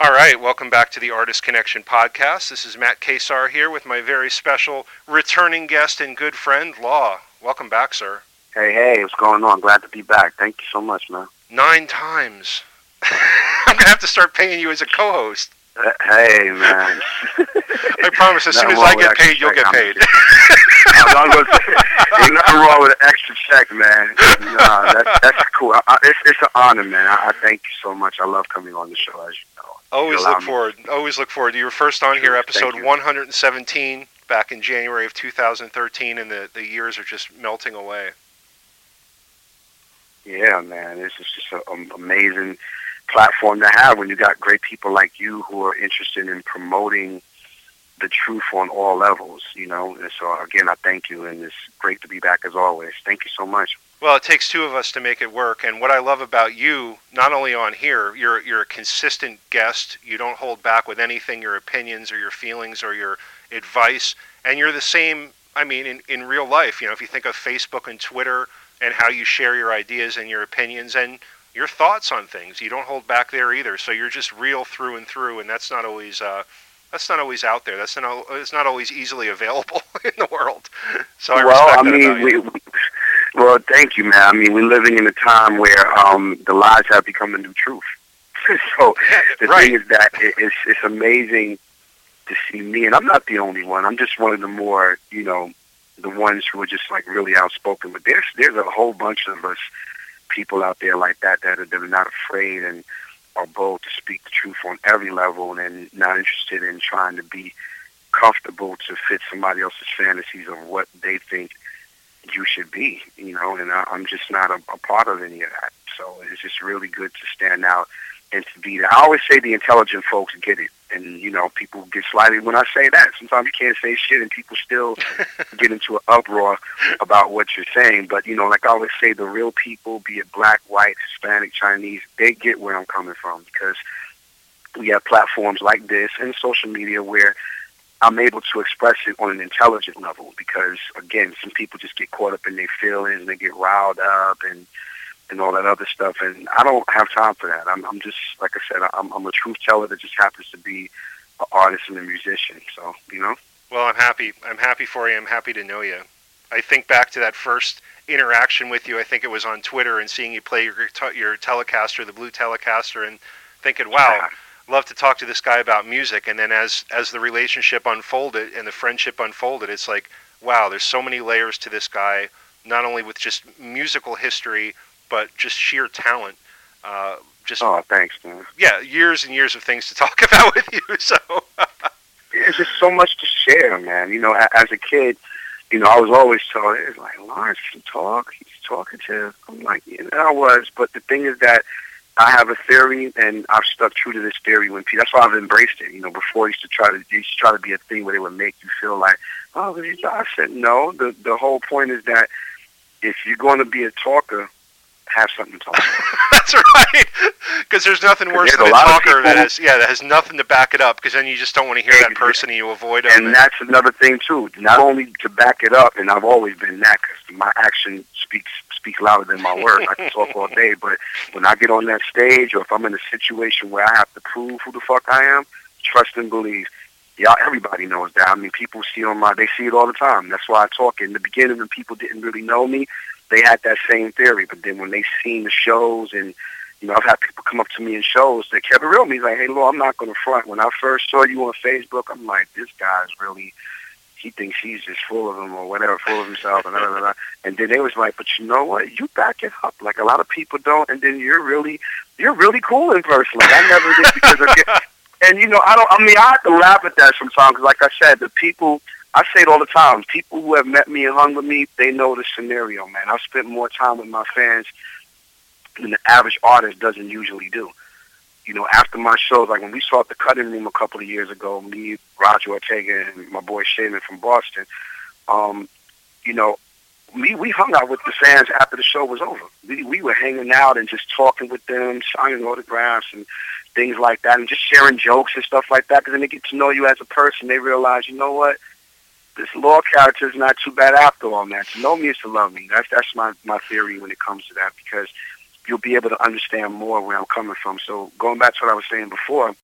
All right, welcome back to the Artist Connection podcast. This is Matt Kesar here with my very special returning guest and good friend, Law. Welcome back, sir. Hey, what's going on? Glad to be back. Thank you so much, man. 9 times. I'm going to have to start paying you as a co-host. Hey, man. I promise, as soon as I get paid, you'll get paid. I'm going to say, ain't nothing wrong with an extra check, man. Nah, that's cool. It's an honor, man. I thank you so much. I love coming on the show, as you know. Always look forward. You were first on here, episode 117, back in January of 2013, and the years are just melting away. Yeah, man. It's just an amazing platform to have when you got great people like you who are interested in promoting the truth on all levels, you know. And so, again, I thank you, and it's great to be back as always. Thank you so much. Well, it takes two of us to make it work, and what I love about you, not only on here, you're a consistent guest. You don't hold back with anything, your opinions or your feelings or your advice, and you're the same, I mean, in real life. You know, if you think of Facebook and Twitter and how you share your ideas and your opinions and your thoughts on things, you don't hold back there either. So you're just real through and through, and that's not always out there. It's not always easily available in the world. So I respect that about you. Well, thank you, man. I mean, we're living in a time where the lies have become the new truth. So the thing is that it's amazing to see me, and I'm not the only one. I'm just one of the more, you know, the ones who are just like really outspoken. But there's a whole bunch of us, people out there like that are not afraid and are bold to speak the truth on every level and not interested in trying to be comfortable to fit somebody else's fantasies of what they think you should be, you know, and I'm just not a part of any of that. So it's just really good to stand out and to be there. I always say the intelligent folks get it. And, you know, people get slightly when I say that. Sometimes you can't say shit and people still get into an uproar about what you're saying. But, you know, like I always say, the real people, be it black, white, Hispanic, Chinese, they get where I'm coming from because we have platforms like this and social media where I'm able to express it on an intelligent level because, again, some people just get caught up in their feelings and they get riled up and all that other stuff, and I don't have time for that. I'm just, like I said, I'm a truth teller that just happens to be an artist and a musician, so, you know. Well, I'm happy for you. I'm happy to know you. I think back to that first interaction with you. I think it was on Twitter and seeing you play your Telecaster, the blue Telecaster, and thinking, wow, love to talk to this guy about music. And then as the relationship unfolded and the friendship unfolded, it's like, wow, there's so many layers to this guy, not only with just musical history, but just sheer talent. Thanks, man. Yeah, years and years of things to talk about with you. So it's just so much to share, man. You know, as a kid, you know, I was always told, it's like, Lawrence can talk. He's talking to. I'm like, yeah, I was. But the thing is that I have a theory, and I've stuck true to this theory. That's why I've embraced it. You know, before it used to try to be a thing where they would make you feel like, oh, I said no. The whole point is that if you're going to be a talker, have something to talk about. That's right. Because there's nothing worse than a talker that has nothing to back it up. Because then you just don't want to hear that person and you avoid them. And that's another thing too. Not only to back it up, and I've always been that because my action speaks louder than my words. I can talk all day, but when I get on that stage, or if I'm in a situation where I have to prove who the fuck I am, trust and believe. Yeah, everybody knows that. I mean, people see they see it all the time. That's why I talk. In the beginning, when people didn't really know me, they had that same theory, but then when they seen the shows, and you know, I've had people come up to me in shows that kept it real. Me like, hey, Lord, I'm not going to front. When I first saw you on Facebook, I'm like, this guy's really, he thinks he's just full of him or whatever, full of himself, and blah, blah, blah. And then they was like, but you know what? You back it up. Like a lot of people don't, and then you're really cool in person. Like I never did because of it. And you know, I have to laugh at that sometimes because, like I said, the people. I say it all the time. People who have met me and hung with me, they know the scenario, man. I've spent more time with my fans than the average artist doesn't usually do. You know, after my shows, like when we saw at the Cutting Room a couple of years ago, me, Roger Ortega, and my boy Shaman from Boston, you know, we hung out with the fans after the show was over. We were hanging out and just talking with them, signing autographs and things like that, and just sharing jokes and stuff like that, because then they get to know you as a person. They realize, you know what? This Law character is not too bad after all, man. To know me is to love me. That's my theory when it comes to that, because you'll be able to understand more where I'm coming from. So going back to what I was saying before,